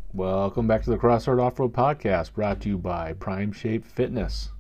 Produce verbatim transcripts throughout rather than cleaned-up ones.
Welcome back to the Crossroad Off-Road Podcast, brought to you by Prime Shape Fitness.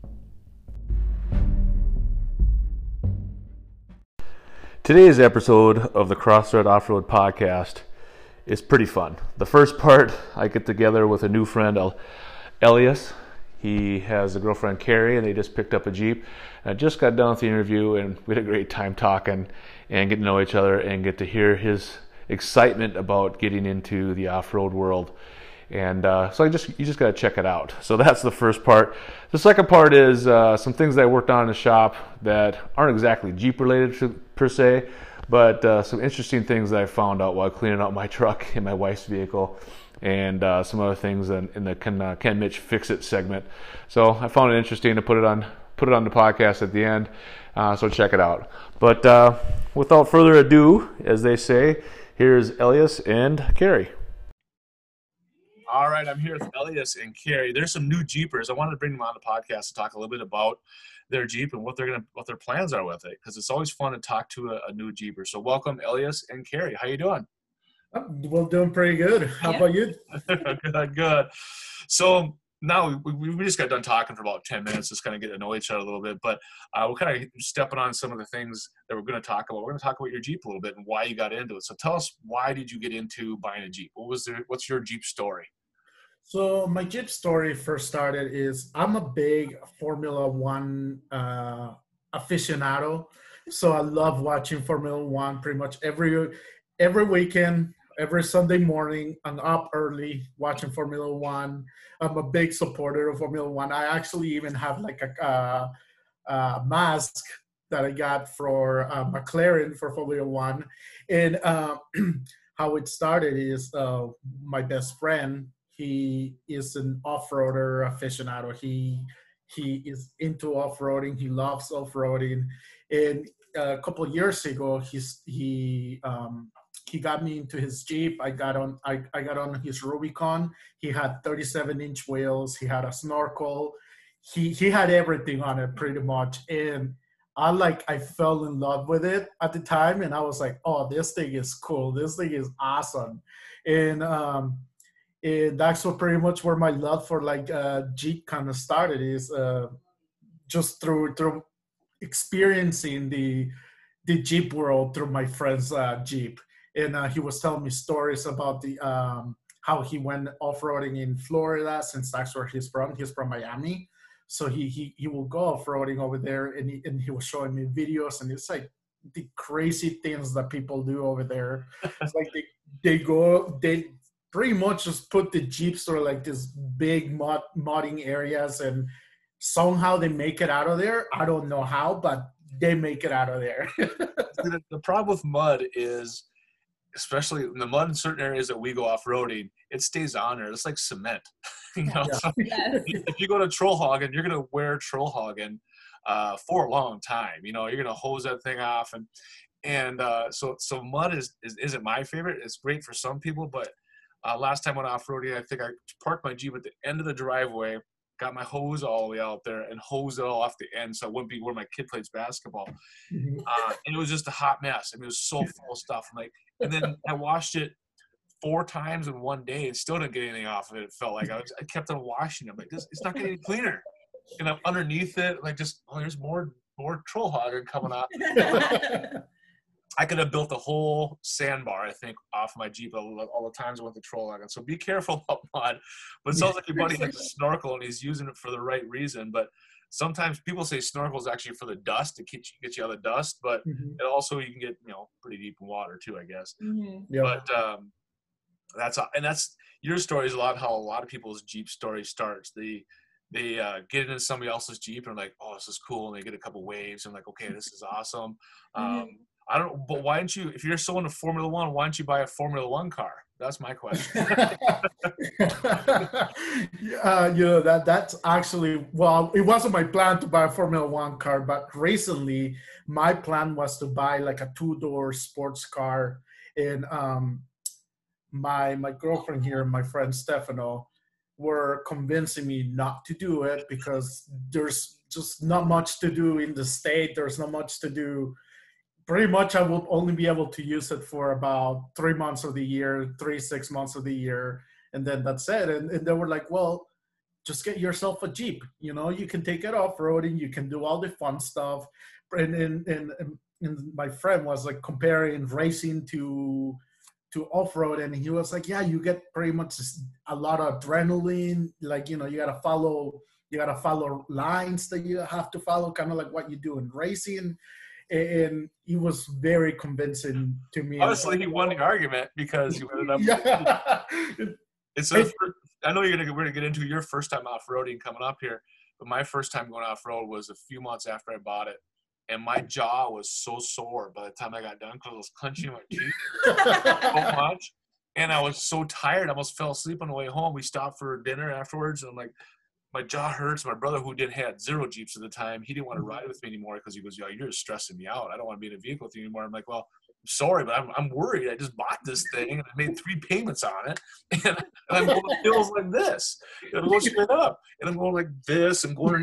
Today's episode of the Crossroad Off-Road Podcast is pretty fun. The first part, I get together with a new friend, Elias. He has a girlfriend, Carrie, and they just picked up a Jeep. And I just got done with the interview, and we had a great time talking and getting to know each other and get to hear his excitement about getting into the off-road world. And uh, so I just you just got to check it out. So that's the first part. The second part is uh, some things that I worked on in the shop that aren't exactly Jeep related to, per se, but uh, some interesting things that I found out while cleaning out my truck and my wife's vehicle, and uh, some other things in, in the Ken, uh, Ken Mitch Fix It segment. So I found it interesting to put it on put it on the podcast at the end. Uh, so check it out. But uh, without further ado, as they say, here's Elias and Carrie. All right, I'm here with Elias and Carrie. There's some new Jeepers. I wanted to bring them on the podcast to talk a little bit about their Jeep and what they're gonna, what their plans are with it, because it's always fun to talk to a, a new Jeeper. So welcome, Elias and Carrie. How you doing? I'm well, doing pretty good. How yeah. about you? Good, good. So now we, we just got done talking for about ten minutes, just kind of get to know each other a little bit. But uh, we're kind of stepping on some of the things that we're going to talk about. We're going to talk about your Jeep a little bit and why you got into it. So tell us, why did you get into buying a Jeep? What was there? What's your Jeep story? So my Jeep story first started is I'm a big Formula One uh, aficionado. So I love watching Formula One pretty much every every weekend, every Sunday morning. I'm up early watching Formula One. I'm a big supporter of Formula One. I actually even have like a, uh, a mask that I got for uh, McLaren for Formula One. And uh, how it started is uh, my best friend, he is an off-roader aficionado. He he is into off-roading. He loves off-roading. And a couple of years ago, he's he um, he got me into his Jeep. I got on I, I got on his Rubicon. He had thirty-seven inch wheels. He had a snorkel. He he had everything on it pretty much. And I like I fell in love with it at the time. And I was like, oh, this thing is cool. This thing is awesome. And um, And that's what pretty much where my love for like uh, Jeep kind of started, is uh, just through through experiencing the the Jeep world through my friend's uh, Jeep. And uh, he was telling me stories about the um, how he went off-roading in Florida, since that's where he's from. He's from Miami. So he he he will go off-roading over there, and he, and he was showing me videos, and it's like the crazy things that people do over there. It's like they, they go, they pretty much just put the Jeeps through like this big mud, mudding areas, and somehow they make it out of there. I don't know how, but they make it out of there. the, the problem with mud is, especially in the mud in certain areas that we go off-roading, it stays on there. It's like cement. you know, yeah. So yes. If you go to Trollhagen, you're going to wear Trollhagen uh, for a long time. You know, you're going to hose that thing off. And and uh, so so mud is, is, isn't my favorite. It's great for some people, but Uh, last time I went off-roading, I think I parked my Jeep at the end of the driveway, got my hose all the way out there, and hosed it all off the end so I wouldn't be where my kid plays basketball. Mm-hmm. Uh, and it was just a hot mess. I mean, it was so full of stuff. I'm like, and then I washed it four times in one day and still didn't get anything off of it. It felt like I, was, I kept on washing it. I'm like, this, it's not getting any cleaner. And I'm underneath it, like, just, oh, there's more more Trollhagen coming out. I could have built a whole sandbar, I think, off my Jeep all, all the times I went to Trollhagen. So be careful about mud. But it sounds like your buddy has a snorkel and he's using it for the right reason. But sometimes people say snorkel is actually for the dust, to get you, get you out of the dust. But mm-hmm. it also, you can get, you know, pretty deep in water too, I guess. Mm-hmm. Yep. But um, that's and that's your story is a lot how a lot of people's Jeep story starts. They they uh, get into somebody else's Jeep and are like, oh, this is cool, and they get a couple waves and like, okay, this is awesome. Mm-hmm. Um, I don't, but why don't you, if you're so into Formula One, why don't you buy a Formula One car? That's my question. uh, you know, that that's actually, well, it wasn't my plan to buy a Formula One car, but recently my plan was to buy like a two-door sports car. And um, my my girlfriend here, my friend Stefano, were convincing me not to do it because there's just not much to do in the state. There's not much to do. Pretty much I will only be able to use it for about three months of the year, three, six months of the year. and then that's it. And, and they were like, well, just get yourself a Jeep. You know, you can take it off-roading. You can do all the fun stuff. And, and, and, and my friend was like comparing racing to to off-road, and he was like, yeah, you get pretty much a lot of adrenaline. Like, you know, you got to follow, you got to follow lines that you have to follow, kind of like what you do in racing. And he was very convincing to me. Honestly, he won the argument because you ended up. Yeah. It's a, I know you're gonna we're gonna get into your first time off-roading coming up here, but my first time going off-road was a few months after I bought it. And my jaw was so sore by the time I got done because I was clenching my teeth so much. And I was so tired, I almost fell asleep on the way home. We stopped for dinner afterwards, and I'm like, my jaw hurts. My brother, who did had zero Jeeps at the time, he didn't want to ride with me anymore because he goes, "Yo, you're stressing me out. I don't want to be in a vehicle with you anymore." I'm like, "Well, I'm sorry, but I'm, I'm worried. I just bought this thing, and I made three payments on it, and, and I'm going to hills like this, and I'm going straight up, and I'm going like this, and going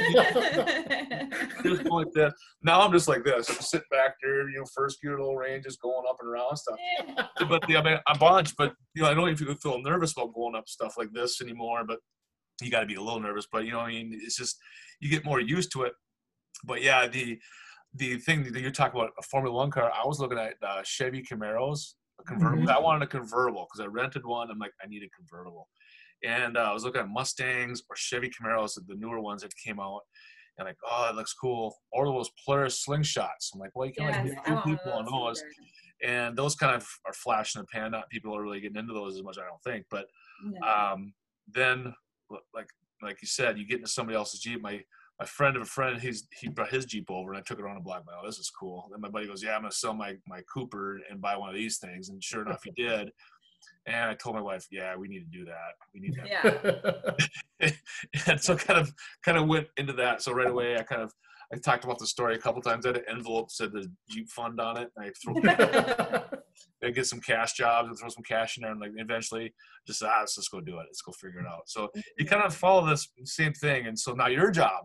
just going like this. Now I'm just like this. I'm sitting back there, you know, first gear, little range, just going up and around and stuff. But the, I mean, a bunch, but you know, I don't even feel nervous about going up stuff like this anymore. But you got to be a little nervous. But you know, I mean, it's just you get more used to it. But yeah, the the thing that you're talking about, a Formula One car, I was looking at uh, Chevy Camaros, a convertible. Mm-hmm. I wanted a convertible because I rented one. I'm like, I need a convertible. And uh, I was looking at Mustangs or Chevy Camaros, the newer ones that came out. And like, oh, it looks cool. Or those Polaris slingshots. I'm like, well, you can yes, like two people on those. Either. And those kind of are flash in the pan. Not people are really getting into those as much, I don't think. But no. um, then, like like you said, you get into somebody else's Jeep. My my friend of a friend, he's he brought his Jeep over, and I took it around a block. Oh, this is cool. Then my buddy goes, yeah, I'm gonna sell my my Cooper and buy one of these things. And sure enough, he did. And I told my wife, yeah, we need to do that. We need to. Yeah. And so kind of kind of went into that. So right away, I kind of I talked about the story a couple times. I had an envelope said the Jeep fund on it. And I throw I get some cash jobs and throw some cash in there, and like eventually just ah, let's just go do it. Let's go figure it out. So you kind of follow this same thing. And so now your job,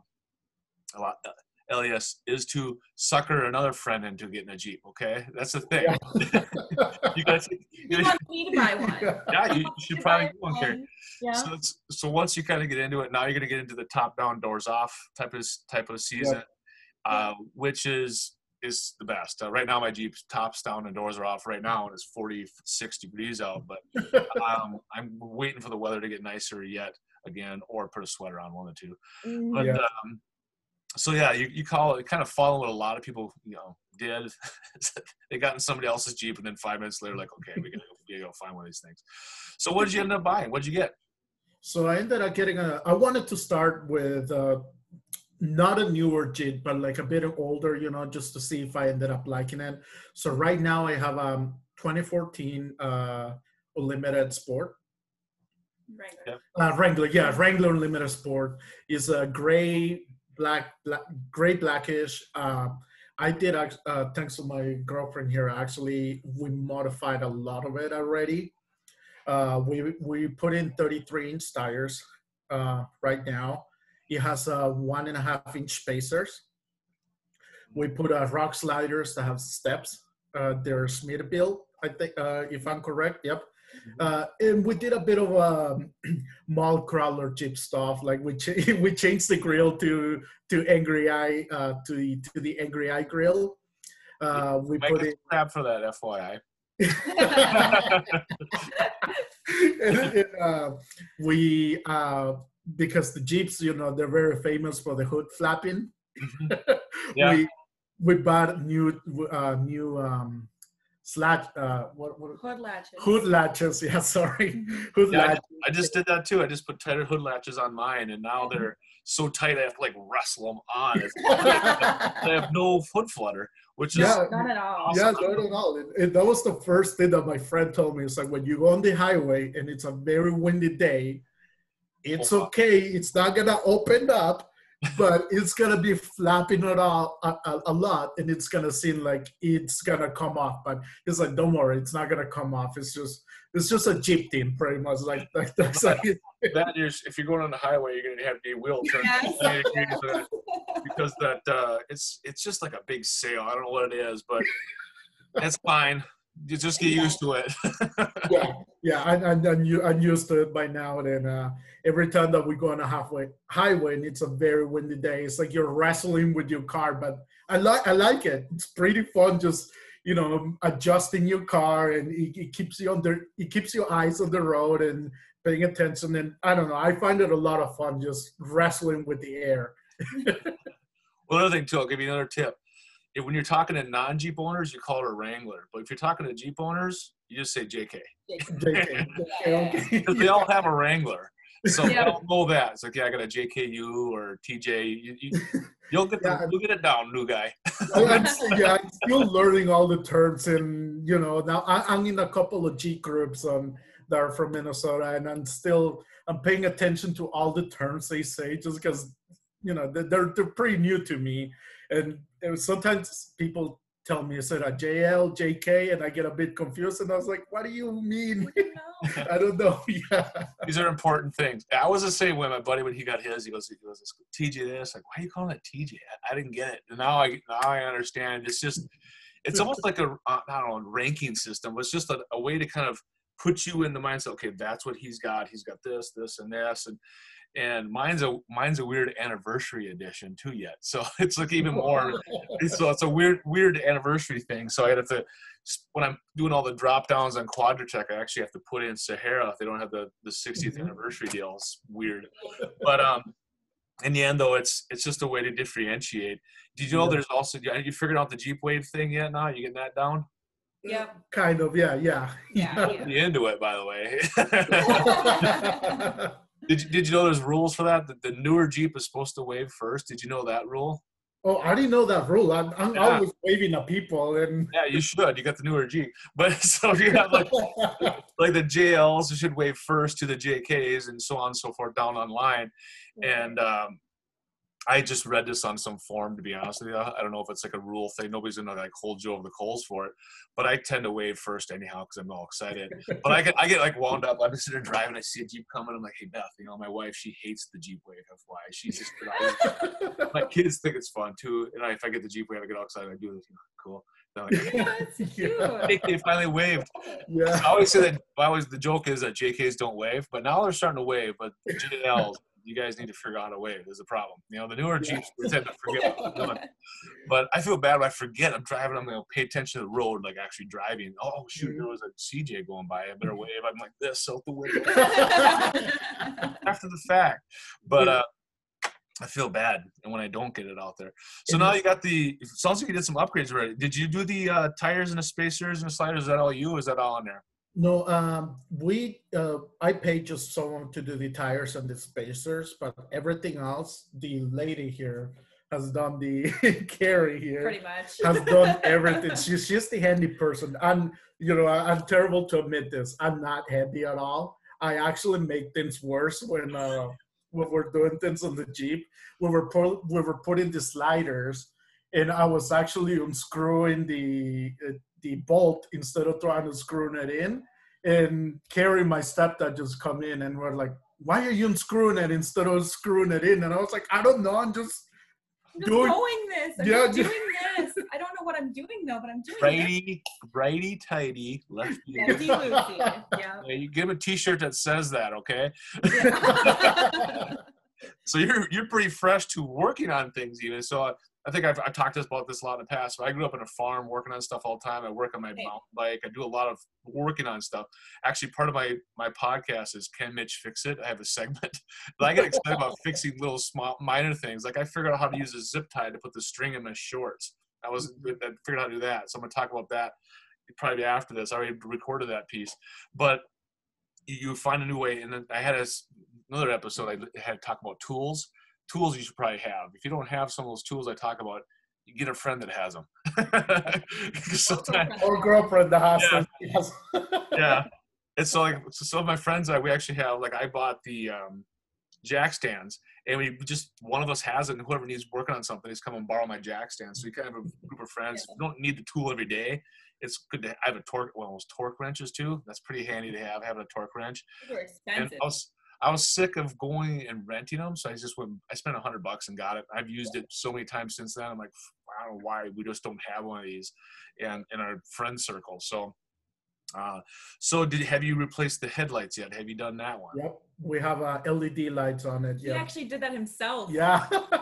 a lot. Uh, Elias, is to sucker another friend into getting a Jeep. Okay, that's the thing. Yeah. you got to. You want me to buy one? Yeah, you, you should probably go one here. Yeah. So it's, so once you kind of get into it, now you're going to get into the top down, doors off type of type of season, yeah. uh, which is is the best. Uh, right now, my Jeep's tops down and doors are off. Right now, and it's forty-six degrees out. But um, I'm waiting for the weather to get nicer yet again, or put a sweater on, one of the two. But yeah. um, So yeah, you, you call it kind of follow what a lot of people, you know, did. They got in somebody else's Jeep, and then five minutes later, like, okay, we gotta, we gotta go find one of these things. So what did you end up buying? What did you get? So I ended up getting a. I wanted to start with uh, not a newer Jeep, but like a bit older, you know, just to see if I ended up liking it. So right now I have a um, twenty fourteen uh, Unlimited Sport. Wrangler. Uh, Wrangler, yeah, Wrangler Unlimited Sport is a gray. Black, black, gray blackish. Uh, I did, uh, thanks to my girlfriend here, actually, we modified a lot of it already. Uh, we we put in thirty-three inch tires uh, right now. It has uh, one and a half inch spacers. We put uh, rock sliders that have steps. Uh, they're Smithfield, I think, uh, if I'm correct. Yep. Uh, and we did a bit of a mall crawler Jeep stuff. Like we ch- we changed the grill to to Angry Eye uh, to the to the Angry Eye grill. Uh, we Make put a it. Tab for that, F Y I. and, and, uh, we uh, because the Jeeps, you know, they're very famous for the hood flapping. Yeah. we we bought new uh, new. Um, Slat, uh, what, what? Hood latches. Hood latches, yeah, sorry. Hood yeah, latches. I, I just did that too. I just put tighter hood latches on mine, and now they're so tight I have to like wrestle them on. It's, they have no foot flutter, which is yeah, not at all. Yeah, not at all. It, it, that was the first thing that my friend told me. It's like when you go on the highway and it's a very windy day, it's oh, okay. It's not gonna open up, but it's gonna be flapping it all a, a, a lot, and it's gonna seem like it's gonna come off. But it's like, don't worry, it's not gonna come off. It's just it's just a Jeep thing, pretty much. Like, like that's like that. Is if you're going on the highway, you're gonna have the wheel turn yes. because that uh, it's it's just like a big sail. I don't know what it is, but it's fine. You just get used to it. yeah, yeah, I'm, I'm, I'm, u- I'm used to it by now. And uh, every time that we go on a halfway highway and it's a very windy day, it's like you're wrestling with your car. But I like I like it. It's pretty fun. Just you know, adjusting your car, and it, it keeps you under. It keeps your eyes on the road and paying attention. And I don't know. I find it a lot of fun just wrestling with the air. Well, another thing too, I'll give you another tip. If, when you're talking to non-Jeep owners, you call it a Wrangler. But if you're talking to Jeep owners, you just say J K. J K, okay. Because they all have a Wrangler. So Yeah. they all know that. It's like, yeah, I got a J K U or T J. You, you, you'll, get the, Yeah. you'll get it down, new guy. I'm still, yeah, I'm still learning all the terms, and you know, now I, I'm in a couple of Jeep groups um, that are from Minnesota, and I'm still I'm paying attention to all the terms they say, just because you know they're they're pretty new to me, and it was, sometimes people tell me I said a J L, J K, and I get a bit confused, and I was like, what do you mean? I don't know. Yeah. These are important things. I was the same way. My buddy, when he got his, he goes, he goes, T J this. Like, why are you calling it T J? I, I didn't get it. And now I now I understand. It's just, it's almost like a, uh, I don't know, ranking system. It's just a, a way to kind of put you in the mindset. Okay, that's what he's got. He's got this, this, and this, and and mine's a mine's a weird anniversary edition too yet. So it's like even more. So it's a weird weird anniversary thing. So I have to, when I'm doing all the drop downs on Quadratech, I actually have to put in Sahara if they don't have the the sixtieth anniversary deal. It's weird, but um, in the end though, it's it's just a way to differentiate. Did you know there's also you figured out the Jeep Wave thing yet? Now you getting that down? Yeah. Kind of. Yeah. Yeah. Yeah. yeah. You into it, by the way. Did you, did you know there's rules for that? That the newer Jeep is supposed to wave first. Did you know that rule? Oh, I didn't know that rule. I'm, I'm Yeah. always waving at people, and Yeah, you should. You got the newer Jeep. But so you have like like the J Ls should wave first to the J Ks and so on and so forth down on line. And um, I just read this on some forum, to be honest with you. I don't know if it's like a rule thing. Nobody's gonna like hold you over the coals for it. But I tend to wave first anyhow because I'm all excited. But I get I get like wound up. I'm just sitting there driving. I see a Jeep coming. I'm like, hey Beth, you know my wife, she hates the Jeep Wave. That's why she's just. My kids think it's fun too. And I, if I get the Jeep Wave, I get all excited. I do this. You know, cool. They're like, That's cute. J K finally waved. yeah. I always say that. I always the joke is that J Ks don't wave, but now they're starting to wave. But J Ls, you guys need to figure out how to wave. There's a problem. You know, the newer Jeeps we tend to forget what we're doing. But I feel bad when I forget. I'm driving. I'm going to pay attention to the road, like actually driving. Oh shoot, there was a C J going by. I better wave. I'm like this out the window after the fact. But uh, I feel bad, and when I don't get it out there. So now you got the. It sounds like you did some upgrades already. Did you do the uh, tires and the spacers and the sliders? Is that all you? Or is that all on there? No, um, we uh, I paid just someone to do the tires and the spacers, but everything else, the lady here has done the Carrie here Pretty much. has done everything. She's she's the handy person. I'm you know I, I'm terrible to admit this. I'm not handy at all. I actually make things worse when uh, when we're doing things on the Jeep. We were pu- we were putting the sliders, and I was actually unscrewing the uh, the bolt instead of trying to screw it in. And Carrie, my stepdad, just come in and we're like, why are you unscrewing it instead of screwing it in? And I was like, I don't know. I'm just I'm just doing doing this. I'm Yeah, just just- doing this. I don't know what I'm doing though, but I'm doing Righty, righty, tighty, lefty. this. Lefty loosey. Yeah. Yeah, you give him a T-shirt that says that, okay? Yeah. So you're you're pretty fresh to working on things, even. So I, I think I've, I've talked to us about this a lot in the past. But I grew up in a farm, working on stuff all the time. I work on my Hey. mountain bike. I do a lot of working on stuff. Actually, part of my my podcast is Can Mitch Fix It? I have a segment, but I get excited about fixing little small minor things. Like I figured out how to use a zip tie to put the string in my shorts. I was I figured out how to do that. So I'm gonna talk about that probably after this. I already recorded that piece, but you find a new way. And then I had a, another episode I had to talk about tools. Tools you should probably have. If you don't have some of those tools I talk about, you get a friend that has them. Sometimes, or girlfriend that has Yeah. them. Yes. yeah. And so like so some of my friends I we actually have like I bought the um, jack stands, and we just one of us has it, and whoever needs working on something is come and borrow my jack stand. So we kind of have a group of friends. You don't need the tool every day. It's good to I have a torque one of those torque wrenches too. That's pretty handy to have having a torque wrench. They're And expensive. I was I was sick of going and renting them, so I just went. I spent a hundred bucks and got it. I've used it so many times since then. I'm like, I don't know why we just don't have one of these, and in our friend circle. So Uh, so did have you replaced the headlights yet? Have you done that one? Yep, we have uh, L E D lights on it. He Yeah, actually did that himself. yeah.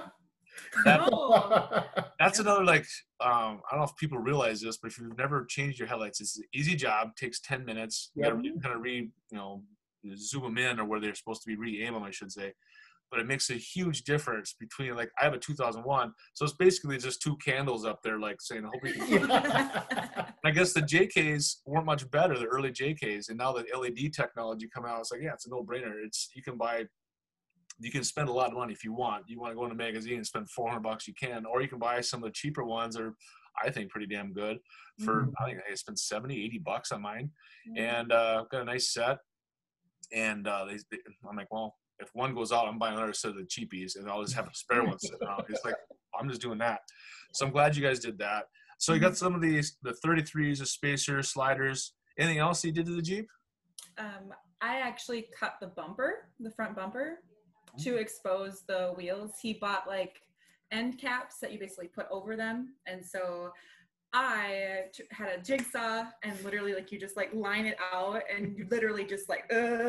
That- Oh. That's another, like, um, I don't know if people realize this, but if you've never changed your headlights, it's an easy job. Takes ten minutes. You Yep. gotta kind of re, you know, zoom them in or where they're supposed to be, re-aim them, I should say. But it makes a huge difference between, like, I have a two thousand one, so it's basically just two candles up there, like, saying, I hope you can. I guess the J Ks weren't much better, the early J Ks, and now the L E D technology come out, it's like, yeah, it's a no-brainer. It's, you can buy, you can spend a lot of money if you want. You want to go in a magazine and spend four hundred bucks, you can, or you can buy some of the cheaper ones that are, I think, pretty damn good for, Mhm. I think I spent seventy, eighty bucks on mine, Mm-hmm. and uh, got a nice set. And uh, they, they, I'm like, well, if one goes out, I'm buying another set of the cheapies, and I'll just have a spare one sitting around. It's like, I'm just doing that. So I'm glad you guys did that. So you got some of these, the thirty-threes, the spacers, sliders. Anything else you did to the Jeep? Um, I actually cut the bumper, the front bumper, to expose the wheels. He bought like end caps that you basically put over them, and so I t- had a jigsaw, and literally like you just like line it out, and you literally just like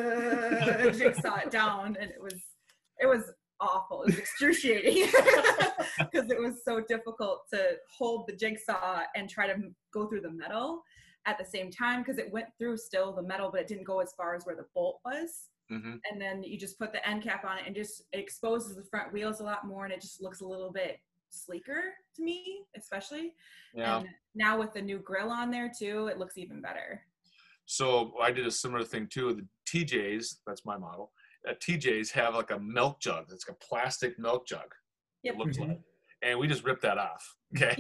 uh, jigsaw it down, and it was it was awful. It was excruciating because it was so difficult to hold the jigsaw and try to go through the metal at the same time, because it went through still the metal, but it didn't go as far as where the bolt was. Mm-hmm. And then you just put the end cap on it, and just it exposes the front wheels a lot more, and it just looks a little bit sleeker to me, especially. Yeah. And now with the new grill on there too, it looks even better. So I did a similar thing too. The T Js, that's my model. Uh, T Js have like a milk jug. It's like a plastic milk jug. Yep. It looks Mhm. like, and we just ripped that off. Okay.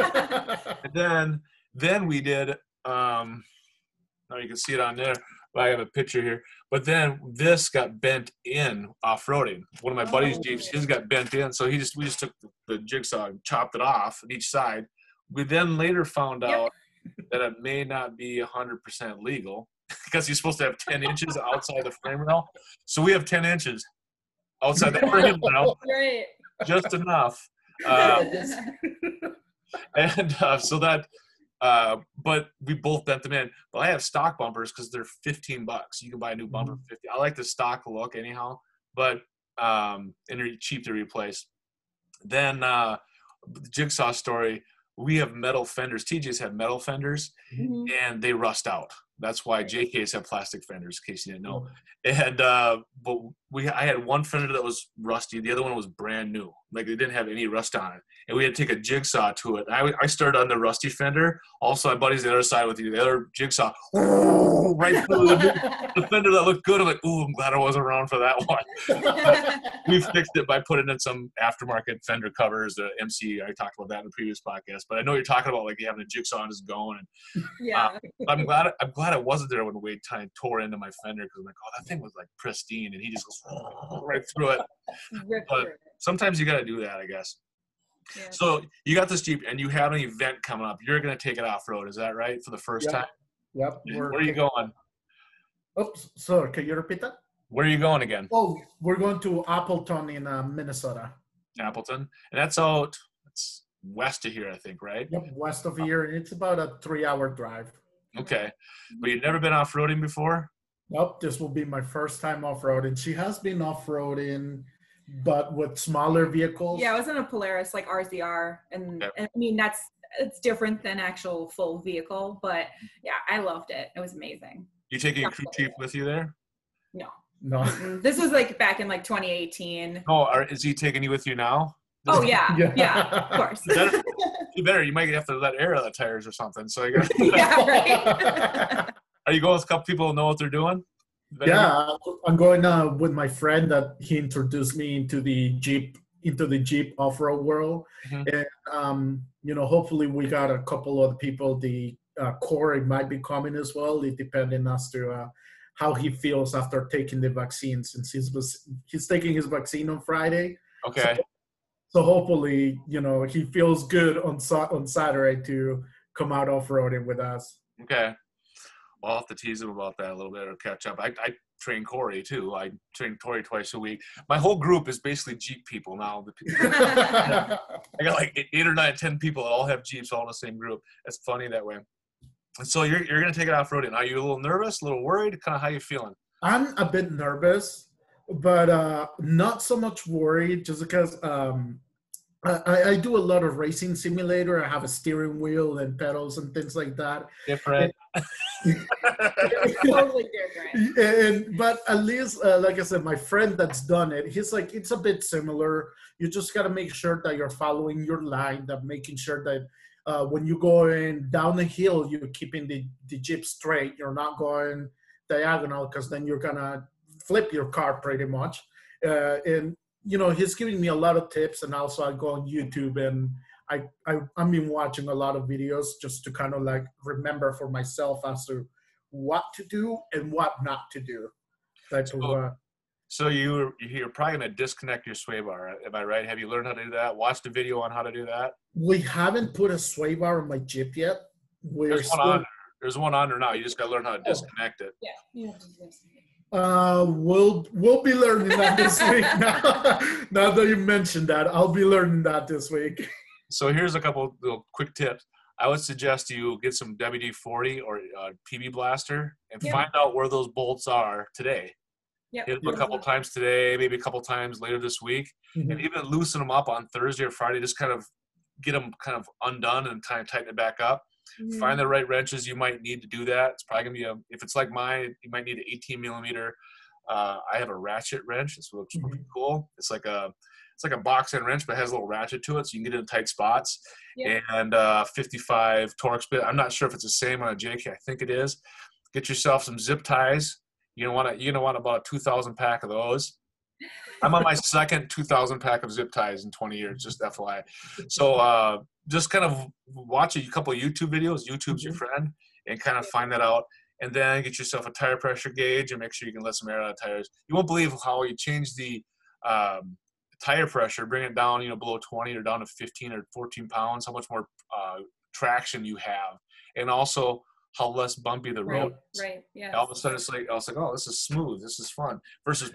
And then, then we did. Um, now you can see it on there. But I have a picture here. But then this got bent in off-roading. One of my buddy's Oh. Jeeps, his got bent in. So he just we just took the, the jigsaw and chopped it off on each side. We then later found Yep. out that it may not be one hundred percent legal because you're supposed to have ten inches outside the frame rail. So we have ten inches outside the frame rail, Great. just enough. Uh, and uh, so that, uh, but we both bent them in. But I have stock bumpers because they're fifteen bucks. You can buy a new bumper for fifty. I like the stock look anyhow, but um, and they're cheap to replace. Then uh, the jigsaw story. We have metal fenders. T Js have metal fenders, Mhm. and they rust out. That's why J Ks have plastic fenders, in case you didn't know. And uh, but we, I had one fender that was rusty. The other one was brand new. Like it didn't have any rust on it. And we had to take a jigsaw to it. I, I started on the rusty fender. Also, my buddy's the other side with you. The other jigsaw, right through the, the fender that looked good. I'm like, ooh, I'm glad I wasn't around for that one. We fixed it by putting in some aftermarket fender covers. The M C, I talked about that in the previous podcast. But I know you're talking about like you having a jigsaw and just going. And Yeah. I'm glad. I'm glad I wasn't there when Wade time tore into my fender because I'm like, oh, that thing was like pristine, and he just goes right through it. Rip but- through it. Sometimes you got to do that, I guess. Yeah. So you got this Jeep, and you have an event coming up. You're going to take it off road, is that right? For the first Yep. time. Yep. Where are you going? Oops, sorry, can you repeat that? Where are you going again? Oh, we're going to Appleton in uh, Minnesota. Appleton, and that's out. It's west of here, I think, right? Yep, west of here. It's about a three-hour drive. Okay, but you've never been off roading before. Nope, this will be my first time off-roading. She has been off-roading, but with smaller vehicles. Yeah, I was in a Polaris, like R Z R, and, Yep. and I mean that's it's different than actual full vehicle, but yeah, I loved it. It was amazing. You taking a crew chief with you there? No, No. Mm, this was like back in like twenty eighteen. No, or is he taking you with you now? Oh yeah, Yeah. yeah, of course. You better, you better. You might have to let air out of the tires or something. So you got. Yeah, right. Are you going with a couple people who know what they're doing? Yeah, I'm going uh, with my friend that he introduced me into the Jeep into the Jeep off-road world, Mhm. and um, you know, hopefully we got a couple of people. The uh, Corey might be coming as well, it depending as to uh, how he feels after taking the vaccine, since he's he's taking his vaccine on Friday. Okay. So hopefully, you know, he feels good on Sa- on Saturday to come out off-roading with us. Okay. Well, I'll have to tease him about that a little bit or catch up. I, I train Corey too. I train Corey twice a week. My whole group is basically Jeep people now. The people- I got like eight or nine, ten people that all have Jeeps all in the same group. It's funny that way. So you're you're gonna take it off roading. Are you a little nervous, a little worried? Kind of how you feeling? I'm a bit nervous, but uh, not so much worried, just because um, I, I do a lot of racing simulator. I have a steering wheel and pedals and things like that. Different. Totally different. And but at least, uh, like I said, my friend that's done it, he's like, it's a bit similar. You just got to make sure that you're following your line, that making sure that uh, when you're going down the hill, you're keeping the, the Jeep straight. You're not going diagonal, because then you're gonna flip your car pretty much. Uh, and you know, he's giving me a lot of tips, and also I go on YouTube and I, I I've been watching a lot of videos just to kind of like remember for myself as to what to do and what not to do. Type So, of, uh, so you you're probably gonna disconnect your sway bar. Am I right? Have you learned how to do that? Watched a video on how to do that? we haven't put a sway bar on my Jeep yet. We're There's one still, on. There's one on there now. You just gotta learn how to disconnect it. Yeah. You have to do this. uh, we'll we'll be learning that this week. Now, now that you mentioned that, I'll be learning that this week. So here's a couple little quick tips. I would suggest you get some W D forty or uh, P B Blaster and Yeah. find out where those bolts are today. Yep. Hit them a couple times today, maybe a couple times later this week, and even loosen them up on Thursday or Friday. Just kind of get them kind of undone and kind of tighten it back up. Mhm. Find the right wrenches you might need to do that. It's probably gonna be a, if it's like mine, you might need an eighteen millimeter. Uh, I have a ratchet wrench. It's looks pretty cool. It's like a it's like a box end wrench, but it has a little ratchet to it, so you can get it in tight spots. Yeah. And uh, fifty-five Torx bit. I'm not sure if it's the same on a J K. I think it is. Get yourself some zip ties. You don't want to. You're gonna want about a two thousand pack of those. I'm on my second two thousand pack of zip ties in twenty years, just F Y I. So uh, just kind of watch a couple of YouTube videos. YouTube's your friend, and kind of find that out. And then get yourself a tire pressure gauge and make sure you can let some air out of tires. You won't believe how you change the um, tire pressure, bring it down, you know, below twenty or down to fifteen or fourteen pounds, how much more uh, traction you have. And also how less bumpy the road is. Right. Yeah. All of a sudden it's like, I was like, oh, this is smooth. This is fun. Versus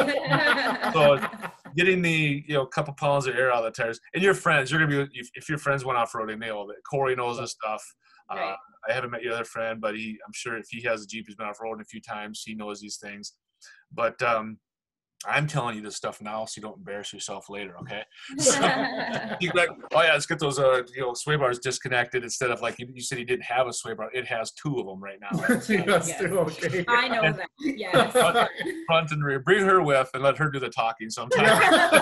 so getting the, you know, couple pounds of air out of the tires. And your friends, you're going to be, if, if your friends went off-roading, they know that. Corey knows this stuff. Uh, Right. I haven't met your other friend, but he, I'm sure if he has a Jeep, he's been off-roading a few times, he knows these things. But um, I'm telling you this stuff now so you don't embarrass yourself later, okay? So, you're like, oh yeah, let's get those uh, you know, sway bars disconnected instead of like you, you said he didn't have a sway bar. It has two of them right now. That's Yes. still okay. I know that. Yes. front, front and rear. Bring her with and let her do the talking sometimes.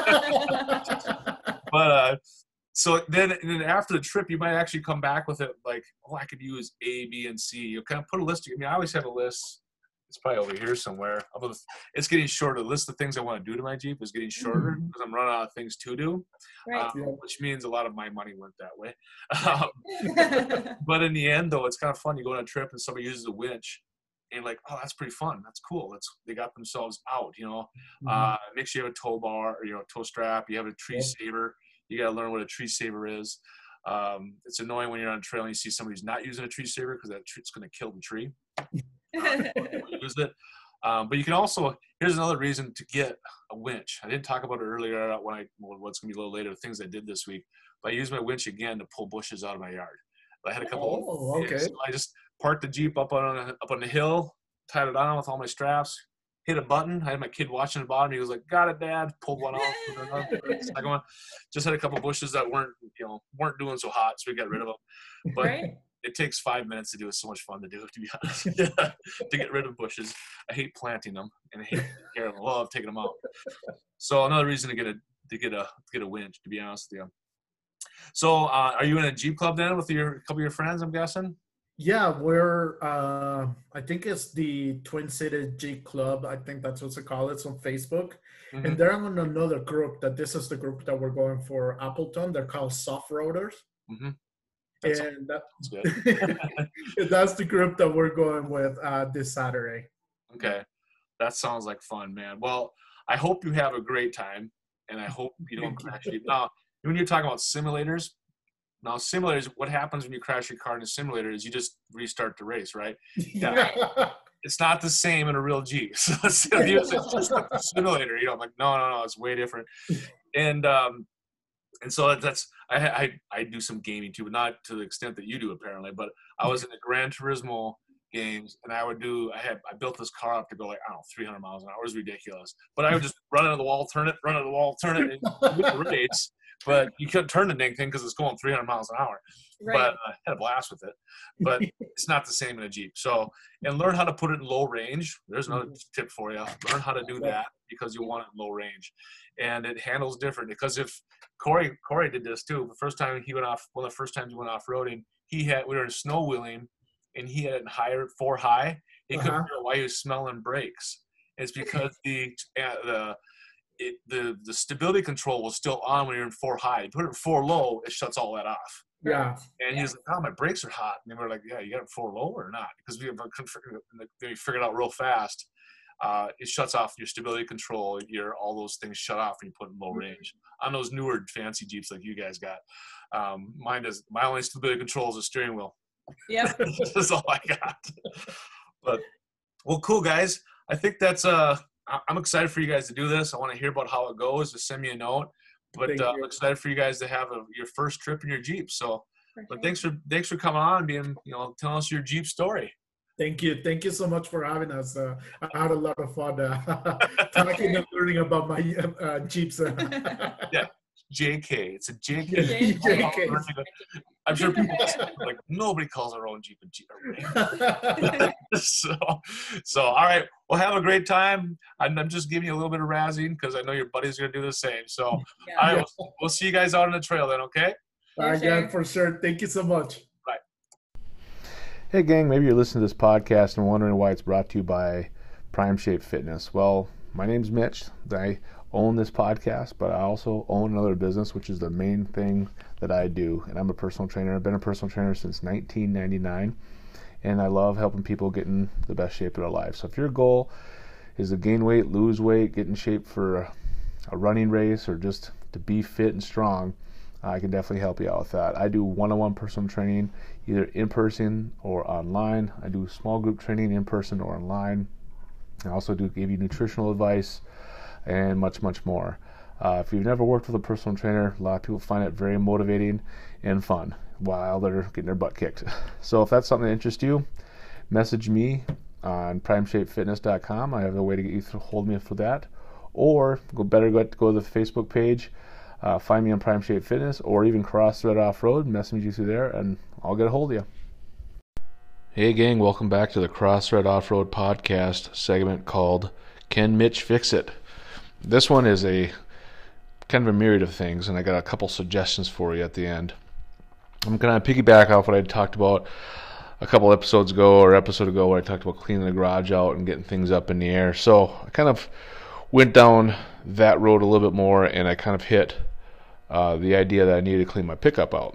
But uh, so then, then after the trip, you might actually come back with it like, oh, I could use A, B, and C. You kind of put a list. I mean, I always have a list. It's probably over here somewhere. It's getting shorter. The list of things I want to do to my Jeep is getting shorter because I'm running out of things to do, Right. um, which means a lot of my money went that way. Um, but in the end, though, it's kind of fun. You go on a trip and somebody uses a winch, and like, oh, that's pretty fun. That's cool. That's they got themselves out. You know, uh, make sure you have a tow bar or you know tow strap. You have a tree saver. You got to learn what a tree saver is. Um, it's annoying when you're on a trail and you see somebody who's not using a tree saver because that tree, it's going to kill the tree. Use it. Um, but you can also, here's another reason to get a winch. I didn't talk about it earlier when I, well, what's going to be a little later, things I did this week. But I used my winch again to pull bushes out of my yard. I had a couple. Oh, okay. So I just parked the Jeep up on a, up on the hill, tied it on with all my straps, hit a button. I had my kid watching the bottom. He was like, "Got it, Dad." Pulled one off. Put another, second one. Just had a couple bushes that weren't, you know, weren't doing so hot, so we got rid of them. But Right. it takes five minutes to do. It's so much fun to do, to be honest. To get rid of bushes. I hate planting them and I hate taking care of them. I love taking them out. So another reason to get a to get a to get a winch, to be honest with you. So uh, are you in a Jeep club then with your couple of your friends, I'm guessing? Yeah, we're, uh, I think it's the Twin City Jeep Club. I think that's what they call it. It's on Facebook. Mhm. And they're on another group that this is the group that we're going for Appleton. They're called Soft Roaders. Mhm. That's- And that, That's good. that's the group that we're going with uh, this Saturday. Okay. That sounds like fun, man. Well, I hope you have a great time, and I hope you don't crash it. Now, when you're talking about simulators, now simulators, what happens when you crash your car in a simulator is you just restart the race, right? Yeah. It's not the same in a real Jeep. So it's, it's just like a simulator. You know, I'm like, no, no, no, it's way different. And um, and so that's I, I I do some gaming too, but not to the extent that you do apparently. But I was in the Gran Turismo games, and I would do I had I built this car up to go like I don't know three hundred miles an hour. It was ridiculous, but I would just run into the wall, turn it, run into the wall, turn it, and with the race. But you couldn't turn the dang thing because it's going three hundred miles an hour. Right. But I uh, had a blast with it. But it's not the same in a Jeep. So, and learn how to put it in low range. There's another mm-hmm. tip for you. Learn how to do that because you want it in low range. And it handles different. Because if Corey Corey did this too, the first time he went off, one of the first times he went off-roading, he had, we were in snow wheeling, and he had it higher, four high. He uh-huh. couldn't figure out why he was smelling brakes. It's because the uh, the It, the the stability control was still on when you're in four high. You put it in four low, it shuts all that off. Yeah. And he's like, "Oh, my brakes are hot." And we were like, "Yeah, you got it four low or not?" Because we we figured out real fast. Uh, it shuts off your stability control. Your all those things shut off when you put it in low range. On those newer fancy Jeeps like you guys got, um, mine does. My only stability control is the steering wheel. Yeah. That's all I got. But well, cool guys. I think that's uh. I'm excited for you guys to do this. I want to hear about how it goes. Just send me a note. But uh, I'm excited for you guys to have a, your first trip in your Jeep. So, but thanks for thanks for coming on and being, you know, telling us your Jeep story. Thank you. Thank you so much for having us. Uh, I had a lot of fun uh, talking and learning about my uh, Jeeps. Yeah. J K. It's a J K. J K. I'm sure people like nobody calls their own Jeep a Jeep. so, so all right. Well, have a great time. I'm, I'm just giving you a little bit of razzing because I know your buddies are gonna do the same. So, yeah. All right, we'll, we'll see you guys out on the trail then. Okay. All right, gang, for sure. Thank you so much. Bye. Hey, gang. Maybe you're listening to this podcast and wondering why it's brought to you by Prime Shape Fitness. Well, my name's Mitch. I own this podcast, but I also own another business, which is the main thing that I do. And I'm a personal trainer. I've been a personal trainer since nineteen ninety-nine, and I love helping people get in the best shape of their life. So if your goal is to gain weight, lose weight, get in shape for a, a running race, or just to be fit and strong, I can definitely help you out with that. I do one-on-one personal training, either in person or online. I do small group training in person or online. I also do give you nutritional advice and much, much more. Uh, if you've never worked with a personal trainer, a lot of people find it very motivating and fun while they're getting their butt kicked. So if that's something that interests you, message me on prime shape fitness dot com. I have a way to get you to hold me for that. Or go better go, go to the Facebook page, uh, find me on Prime Shape Fitness, or even Crossthread Off-Road, message you through there, and I'll get a hold of you. Hey gang, welcome back to the Crossthread Off-Road podcast segment called Can Mitch Fix It? This one is a kind of a myriad of things, and I got a couple suggestions for you at the end. I'm going to piggyback off what I talked about a couple episodes ago or episode ago where I talked about cleaning the garage out and getting things up in the air. So I kind of went down that road a little bit more, and I kind of hit uh, the idea that I needed to clean my pickup out.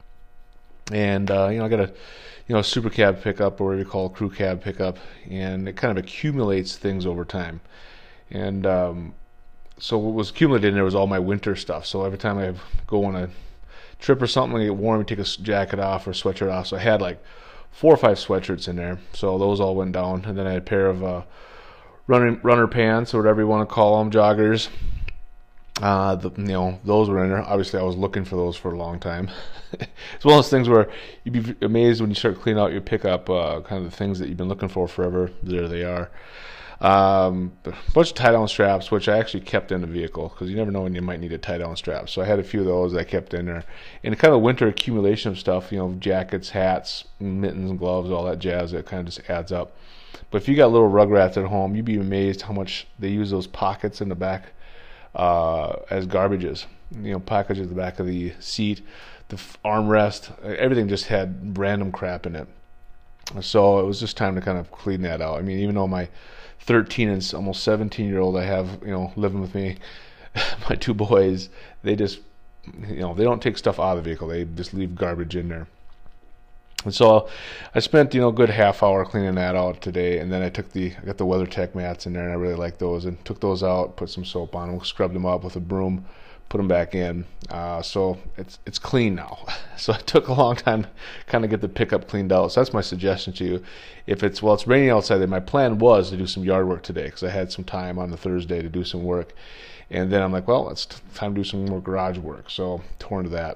And, uh, you know, I got a you know, super cab pickup, or whatever you call a crew cab pickup, and it kind of accumulates things over time. And um, so what was accumulated in there was all my winter stuff. So every time I go on a trip or something, I get warm, I take a jacket off or sweatshirt off. So I had like four or five sweatshirts in there. So those all went down. And then I had a pair of uh, running runner pants, or whatever you want to call them, joggers. Uh, the, you know, those were in there. Obviously, I was looking for those for a long time. It's one of those things where you'd be amazed when you start cleaning out your pickup, uh, kind of the things that you've been looking for forever. There they are. Um, a bunch of tie-down straps, which I actually kept in the vehicle, because you never know when you might need a tie-down strap. So I had a few of those that I kept in there. And kind of winter accumulation of stuff, you know, jackets, hats, mittens, and gloves, all that jazz, that kind of just adds up. But if you got little rugrats at home, you'd be amazed how much they use those pockets in the back uh, as garbages. You know, pockets at the back of the seat, the armrest, everything just had random crap in it. So it was just time to kind of clean that out. I mean, even though my thirteen and almost seventeen year old I have, you know, living with me, my two boys, they just, you know, they don't take stuff out of the vehicle. They just leave garbage in there. And so I spent, you know, a good half hour cleaning that out today. And then I took the, I got the WeatherTech mats in there, and I really like those, and took those out, put some soap on them, scrubbed them up with a broom, put them back in. Uh, so it's it's clean now. So it took a long time to kind of get the pickup cleaned out. So that's my suggestion to you. If it's, well, it's raining outside, then my plan was to do some yard work today because I had some time on the Thursday to do some work. And then I'm like, well, it's time to do some more garage work. So torn to that.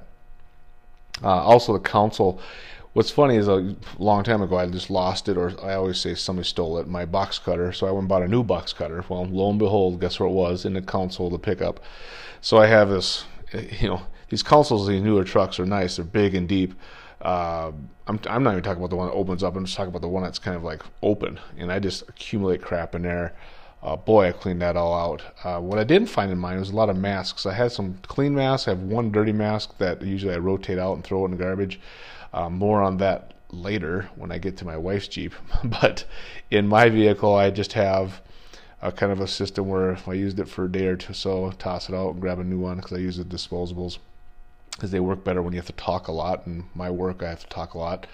Uh, also, the console. What's funny is a long time ago I just lost it, or I always say somebody stole it, my box cutter. So I went and bought a new box cutter. Well, lo and behold, guess where it was? In the console of the pickup. So I have this, you know, these consoles of these newer trucks are nice. They're big and deep. Uh, I'm, I'm not even talking about the one that opens up. I'm just talking about the one that's kind of like open. And I just accumulate crap in there. Uh, boy, I cleaned that all out. Uh, what I didn't find in mine was a lot of masks. I had some clean masks. I have one dirty mask that usually I rotate out and throw in the garbage. Uh, more on that later when I get to my wife's Jeep. But in my vehicle, I just have a kind of a system where if I used it for a day or two, so toss it out and grab a new one because I use the disposables because they work better when you have to talk a lot. And my work, I have to talk a lot.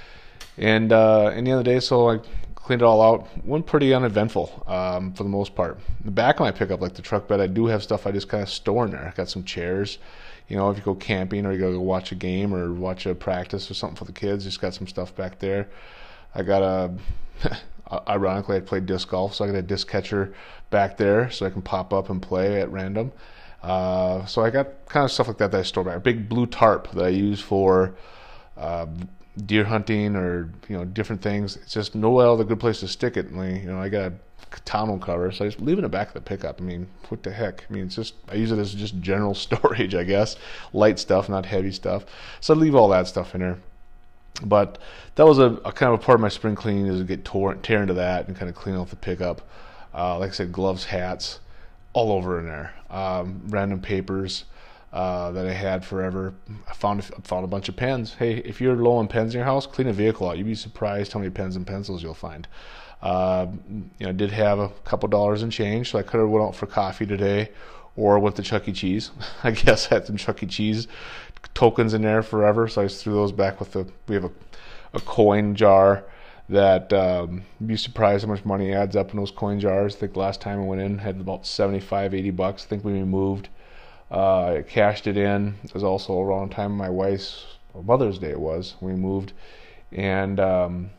And uh, in the other day, so I cleaned it all out. Went pretty uneventful um, for the most part. In the back of my pickup, like the truck bed, I do have stuff I just kind of store in there. I got some chairs. You know, if you go camping or you go watch a game or watch a practice or something for the kids, just got some stuff back there. I got a, ironically, I played disc golf, so I got a disc catcher back there so I can pop up and play at random. Uh, so I got kind of stuff like that that I store back. A big blue tarp that I use for uh, deer hunting or, you know, different things. It's just no other good place to stick it. And, you know, I got a tonneau cover, so I just leave it in the back of the pickup. I mean, what the heck? I mean, it's just, I use it as just general storage, I guess. Light stuff, not heavy stuff. So I leave all that stuff in there. But that was a, a kind of a part of my spring cleaning, is to get tore, tear into that and kind of clean off the pickup. Uh, like I said, gloves, hats, all over in there. Um, random papers uh, that I had forever. I found, I found a bunch of pens. Hey, if you're low on pens in your house, clean a vehicle out. You'd be surprised how many pens and pencils you'll find. Uh, you know, I did have a couple dollars in change, so I could have went out for coffee today or went to Chuck E. Cheese. I guess I had some Chuck E. Cheese tokens in there forever, so I just threw those back with the, we have a, a coin jar that um, you'd be surprised how much money adds up in those coin jars. I think last time I went in had about seventy-five, eighty bucks. I think when we moved, uh, I cashed it in. It was also around the time of my wife's, well, Mother's Day it was, when we moved. And um,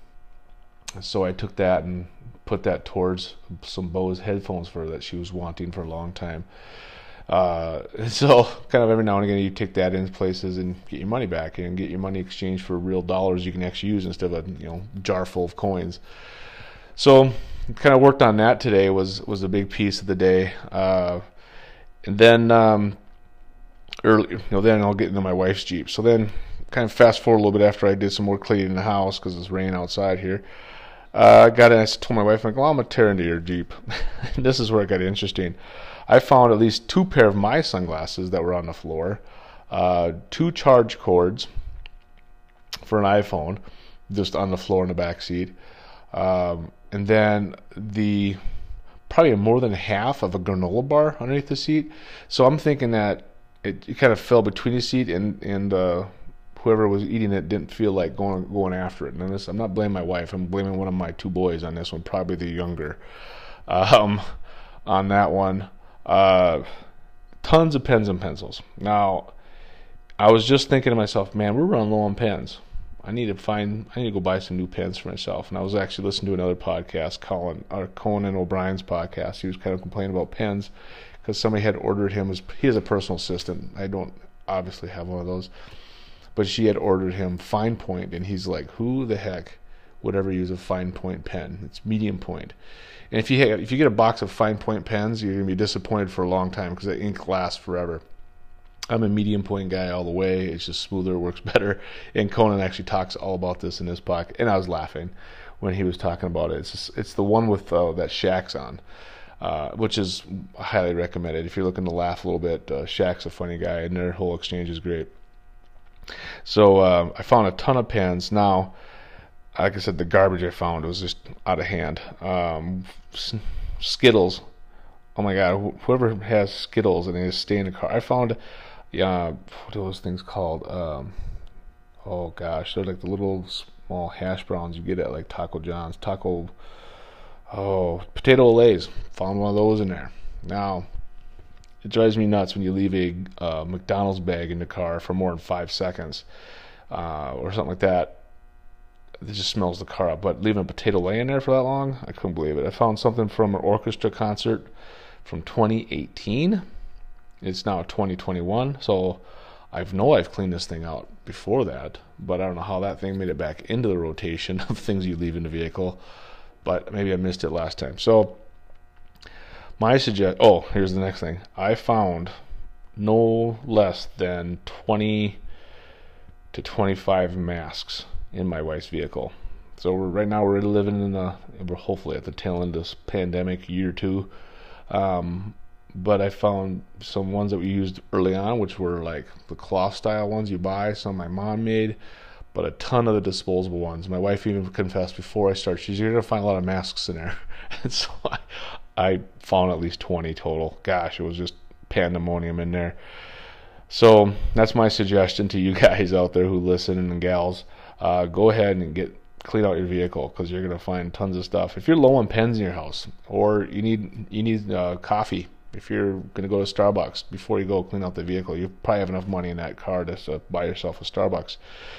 so I took that and put that towards some Bose headphones for her that she was wanting for a long time. Uh, so kind of every now and again you take that in places and get your money back and get your money exchanged for real dollars you can actually use instead of a, you know, jar full of coins. So kind of worked on that today, was was a big piece of the day. Uh, and then um, early, you know, then I'll get into my wife's Jeep. So then kind of fast forward a little bit after I did some more cleaning in the house because it's raining outside here. Uh, I got in, I told my wife, I'm like, well, I'm going to tear into your Jeep. And this is where it got interesting. I found at least two pair of my sunglasses that were on the floor, uh, two charge cords for an iPhone just on the floor in the back seat, um, and then the probably more than half of a granola bar underneath the seat. So I'm thinking that it, it kind of fell between the seat and and uh, whoever was eating it didn't feel like going going after it. And this, I'm not blaming my wife. I'm blaming one of my two boys on this one, probably the younger, um, on that one. Uh, tons of pens and pencils. Now, I was just thinking to myself, man, we're running low on pens. I need to find, I need to go buy some new pens for myself. And I was actually listening to another podcast, Colin, or Conan O'Brien's podcast. He was kind of complaining about pens because somebody had ordered him, as, he has a personal assistant. I don't obviously have one of those. But she had ordered him fine point, and he's like, who the heck would ever use a fine point pen? It's medium point. And if you if you get a box of fine point pens, you're going to be disappointed for a long time because the ink lasts forever. I'm a medium point guy all the way. It's just smoother, works better. And Conan actually talks all about this in his podcast. And I was laughing when he was talking about it. It's just, it's the one with uh, that Shaq's on, uh, which is highly recommended. If you're looking to laugh a little bit, uh, Shaq's a funny guy, and their whole exchange is great. So uh, I found a ton of pens. Now, like I said, the garbage I found was just out of hand. Um, Skittles. Oh my God, whoever has Skittles and they just stay in the car. I found, uh, what are those things called? Um, oh gosh, they're like the little small hash browns you get at like Taco John's. Taco, oh, potato Olays. Found one of those in there. Now, it drives me nuts when you leave a uh, McDonald's bag in the car for more than five seconds uh, or something like that. It just smells the car up. But leaving a potato laying there for that long, I couldn't believe it. I found something from an orchestra concert from twenty eighteen. It's now twenty twenty-one, so I know I've cleaned this thing out before that, but I don't know how that thing made it back into the rotation of things you leave in the vehicle, but maybe I missed it last time. So my suggest oh, here's the next thing. I found no less than twenty to twenty-five masks in my wife's vehicle. So we're, right now we're living in the, we're hopefully at the tail end of this pandemic, year or two. Um, but I found some ones that we used early on, which were like the cloth style ones you buy, some my mom made, but a ton of the disposable ones. My wife even confessed before I started, she's, you're going to find a lot of masks in there. And so I, I found at least twenty total. Gosh, it was just pandemonium in there. So that's my suggestion to you guys out there who listen and gals. Uh, go ahead and get clean out your vehicle, because you're going to find tons of stuff. If you're low on pens in your house, or you need you need uh, coffee, if you're going to go to Starbucks, before you go clean out the vehicle, you probably have enough money in that car to uh, buy yourself a Starbucks.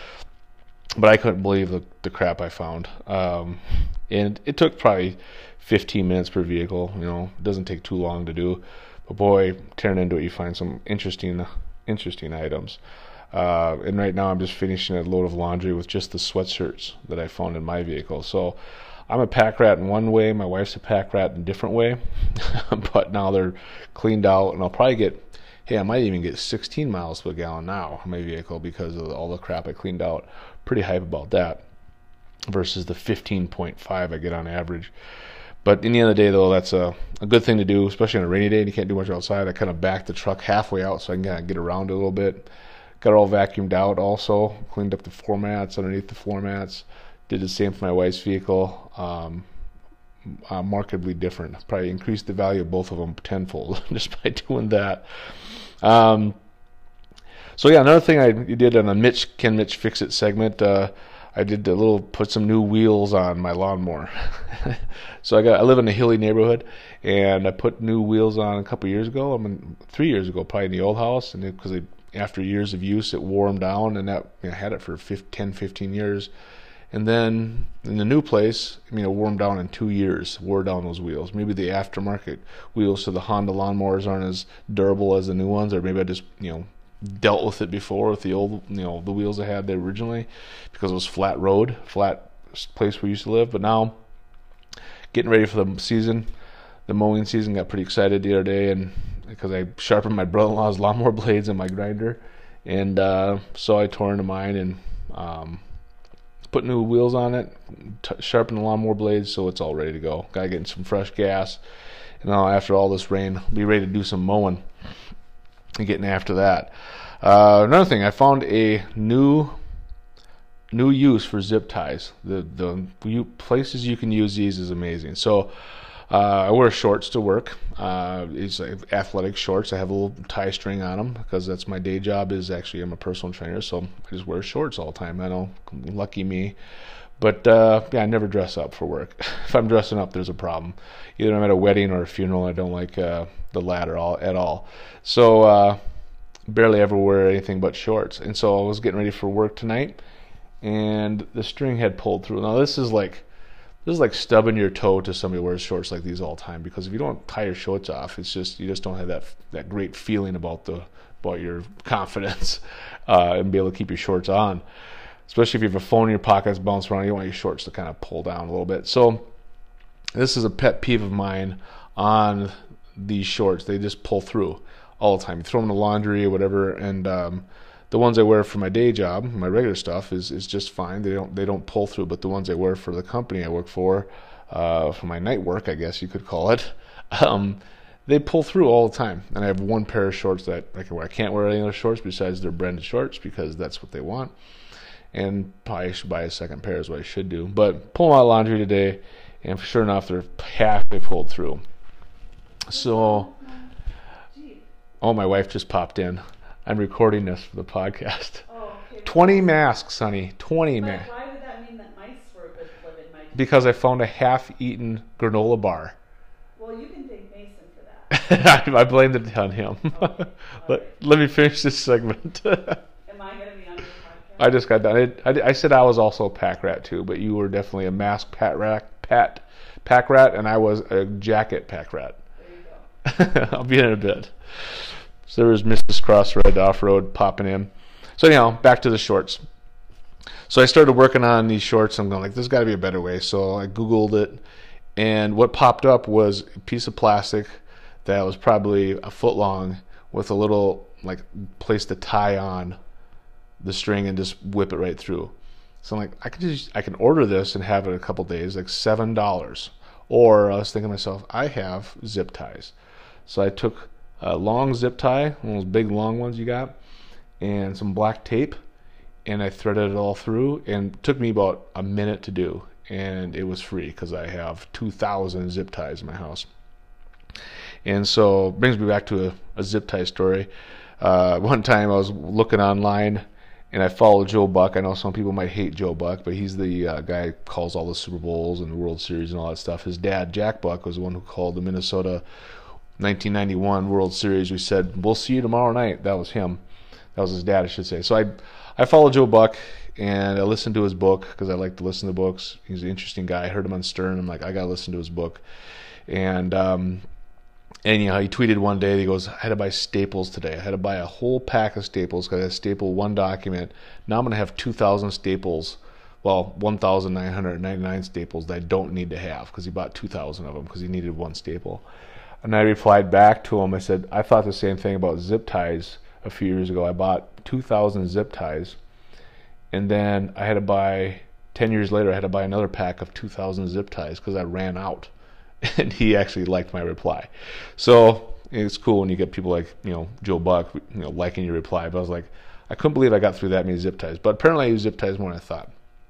But I couldn't believe the, the crap I found. Um, and it took probably fifteen minutes per vehicle. You know, it doesn't take too long to do. But boy, tearing into it, you find some interesting interesting items. Uh, and right now I'm just finishing a load of laundry with just the sweatshirts that I found in my vehicle. So I'm a pack rat in one way, my wife's a pack rat in a different way. But now they're cleaned out, and I'll probably get, hey, I might even get sixteen miles per gallon now in my vehicle because of all the crap I cleaned out. Pretty hype about that versus the fifteen point five I get on average. But in the end of the day, though, that's a, a good thing to do, especially on a rainy day and you can't do much outside. I kind of backed the truck halfway out so I can kind of get around it a little bit. Got it all vacuumed out also, cleaned up the floor mats underneath the floor mats. Did the same for my wife's vehicle. Um, uh, markedly different. Probably increased the value of both of them tenfold just by doing that. Um, so yeah, another thing I did on a Mitch Can Mitch Fix It segment, uh, I did a little put some new wheels on my lawnmower. So I got I live in a hilly neighborhood, and I put new wheels on a couple years ago. I mean, three years ago, probably in the old house, and because after years of use, it wore them down, and that you know, I had it for ten, fifteen years. And then in the new place, I mean, it wore them down in two years, wore down those wheels. Maybe the aftermarket wheels to the Honda lawnmowers aren't as durable as the new ones, or maybe I just, you know, dealt with it before with the old, you know, the wheels I had there originally, because it was flat road, flat place we used to live. But now, getting ready for the season, the mowing season, got pretty excited the other day, and because I sharpened my brother-in-law's lawnmower blades in my grinder, and uh, so I tore into mine and um, put new wheels on it, t- sharpened the lawnmower blades, so it's all ready to go. Got to get in some fresh gas, and now after all this rain, I'll be ready to do some mowing and getting after that. Uh, another thing, I found a new new use for zip ties. The the you, places you can use these is amazing. So. Uh, I wear shorts to work. Uh, it's like athletic shorts. I have a little tie string on them because that's my day job. Is actually I'm a personal trainer, so I just wear shorts all the time. I know, lucky me. But uh, yeah, I never dress up for work. If I'm dressing up, there's a problem. Either I'm at a wedding or a funeral. I don't like uh, the latter all at all. So uh, barely ever wear anything but shorts. And so I was getting ready for work tonight, and the string had pulled through. Now this is like. This is like stubbing your toe to somebody who wears shorts like these all the time, because if you don't tie your shorts off, it's just you just don't have that that great feeling about the about your confidence uh, and be able to keep your shorts on. Especially if you have a phone in your pockets bouncing around, you want your shorts to kind of pull down a little bit. So this is a pet peeve of mine on these shorts. They just pull through all the time. You throw them in the laundry or whatever, and um, the ones I wear for my day job, my regular stuff, is, is just fine. They don't they don't pull through. But the ones I wear for the company I work for, uh, for my night work, I guess you could call it, um, they pull through all the time. And I have one pair of shorts that I can wear. I can't wear any other shorts besides their branded shorts because that's what they want. And probably I should buy a second pair is what I should do. But pull them out of laundry today, and sure enough, they're halfway pulled through. So, oh, my wife just popped in. I'm recording this for the podcast. Oh, okay. twenty masks, honey. twenty But masks. why would that mean that mice were a good live in my Because I found a half-eaten granola bar. Well, you can thank Mason for I blamed it on him. Okay. let, let me finish this segment. Am I going to be on your podcast? I just got done. I, I, I said I was also a pack rat too, but you were definitely a mask pat rat, pat, pack rat, and I was a jacket pack rat. There you go. I'll be in a bit. So there was Missus Crossroad Off-Road popping in. So anyhow, back to the shorts. So I started working on these shorts. I'm going like, there's got to be a better way. So I Googled it, and what popped up was a piece of plastic that was probably a foot long with a little like place to tie on the string and just whip it right through. So I'm like, I can just I can order this and have it in a couple days, like seven dollars. Or I was thinking to myself, I have zip ties. So I took a long zip tie, one of those big long ones you got, and some black tape, and I threaded it all through, and it took me about a minute to do, and it was free because I have two thousand zip ties in my house. And so it brings me back to a, a zip tie story. Uh, one time I was looking online, and I followed Joe Buck. I know some people might hate Joe Buck, but he's the uh, guy who calls all the Super Bowls and the World Series and all that stuff. His dad, Jack Buck, was the one who called the Minnesota nineteen ninety-one World Series. We said, we'll see you tomorrow night. That was him. That was his dad, I should say. So I I followed Joe Buck, and I listened to his book because I like to listen to books. He's an interesting guy. I heard him on Stern. I'm like, I got to listen to his book. And, um, and you know, he tweeted one day, he goes, I had to buy staples today. I had to buy a whole pack of staples because I had to staple one document. Now I'm going to have two thousand staples. Well, one thousand nine hundred ninety-nine staples that I don't need to have because he bought two thousand of them because he needed one staple. And I replied back to him. I said, I thought the same thing about zip ties a few years ago. I bought two thousand zip ties, and then I had to buy, ten years later, I had to buy another pack of two thousand zip ties because I ran out. And he actually liked my reply. So it's cool when you get people like, you know, Joe Buck, you know, liking your reply. But I was like, I couldn't believe I got through that many zip ties. But apparently I use zip ties more than I thought.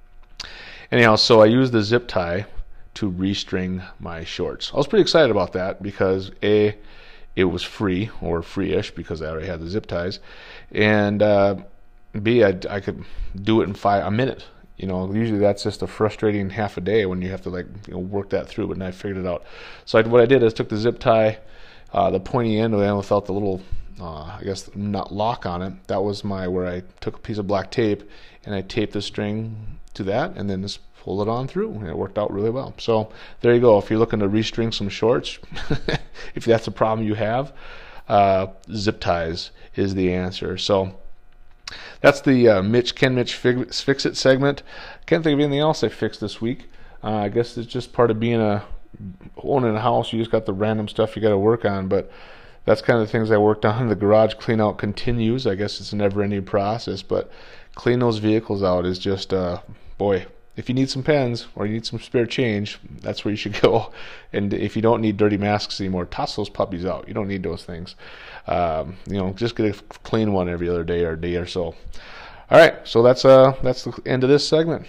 Anyhow, so I used the zip tie to restring my shorts. I was pretty excited about that because A, it was free or free-ish because I already had the zip ties, and uh, B, I, I could do it in five a minute. You know, usually that's just a frustrating half a day when you have to like you know, work that through. But then I figured it out. So I, what I did is took the zip tie, uh, the pointy end without the little, uh, I guess, nut lock on it. That was my where I took a piece of black tape and I taped the string to that, and then just pulled it on through, and it worked out really well. So there you go. If you're looking to restring some shorts, if that's a problem you have, uh, zip ties is the answer. So that's the uh, Mitch Ken Mitch Fig- Fix It segment. Can't think of anything else I fixed this week. Uh, I guess it's just part of being a owning a house. You just got the random stuff you got to work on, but that's kind of the things I worked on. The garage clean out continues. I guess it's a never-ending process, but clean those vehicles out is just uh, boy. If you need some pens or you need some spare change, that's where you should go. And if you don't need dirty masks anymore, toss those puppies out. You don't need those things. Um, you know, just get a clean one every other day or a day or so. All right, so that's uh that's the end of this segment.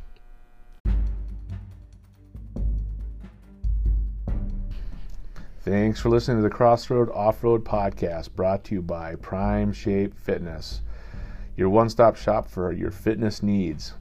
Thanks for listening to the Crossroad Off-Road Podcast, brought to you by Prime Shape Fitness, your one-stop shop for your fitness needs.